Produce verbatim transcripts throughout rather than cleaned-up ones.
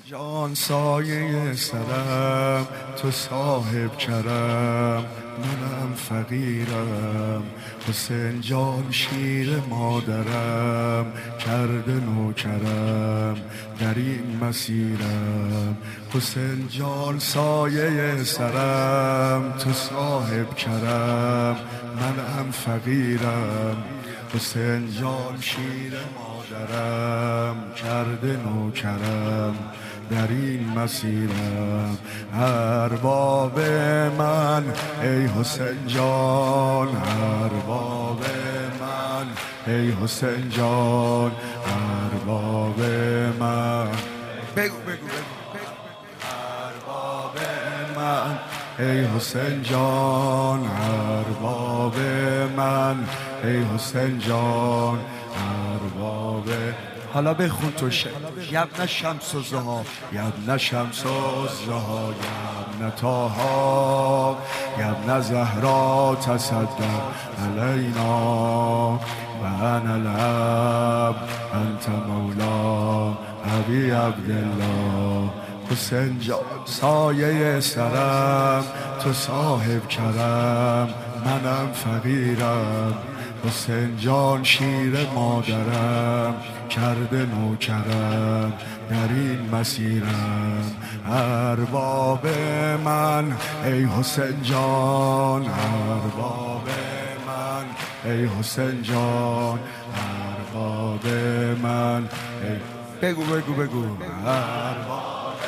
جان سایه سرم، تو صاحب کرم، منم فقیرم. حسین جان شیر مادرم، کرده نوکرم در این مسیرم. حسین جان سایه سرم، تو صاحب کرم، منم فقیرم. حسین جان شیر مادرم، کرده نوکرم در این مسیرم. ارباب من ای حسین جان، ارباب من ای حسین جان، ارباب من. بگو بگو بگو ارباب من ای حسین جان، ارباب من ای حسین جان، ارباب. حالا بخون تو ش... یبن شمس و زها، یبن شمس و زها، یبن طاها، یبن زهرا تصدق علینا و انا العبد انت مولا ابی عبدالله. حسین جان سایه سرم، تو صاحب کرم، منم فقیرم. حسین جان شیر مادرم، کرده نوکرم در این مسیرم. ارباب من ای حسین جان، ارباب من ای حسین جان، ارباب من ای... بگو بگو بگو ارباب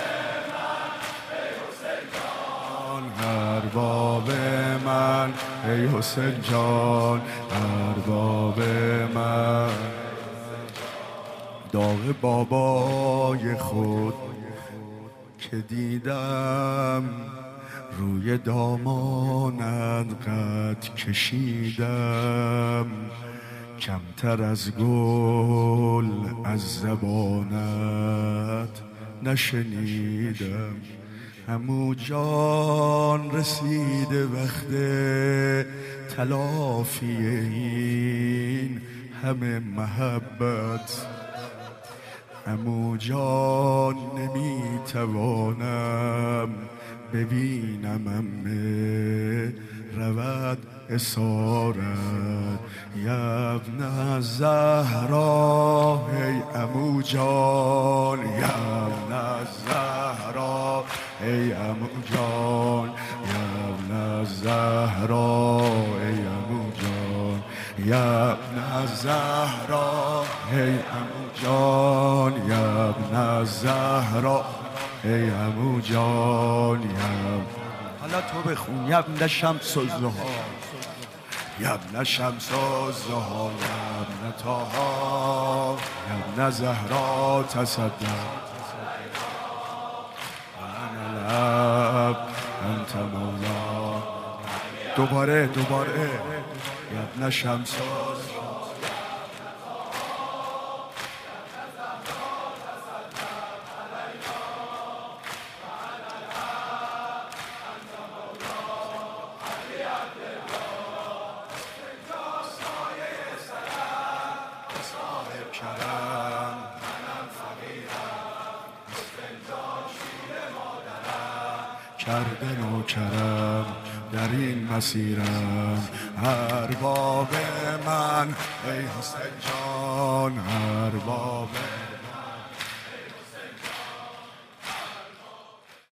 ارباب من ای حسین جان، ارباب من. داغ بابای خود که دیدم، روی دامانت قد کشیدم. کمتر از گل از زبانت نشنیدم. عمو جان رسیده وقت تلافی این همه محبت. عمو جان نمیتوانم ببینم امه رود اسارت. یبن زهرا ای عمو جان، یبن زهرا ای عمو جان، یبن زهرا ای عمو جان، یبن زهرا ای عمو جان، یبن زهرا ای عمو جان. یبن حالا تو بخون یبن شمس و زها، یبن شمس و زها، یبن طاها، یبن زهرا تصدق انت مولا. دوباره دوباره یبن شمس کرده نوکرم در این مسیرم. ارباب من ای حسین جان، ارباب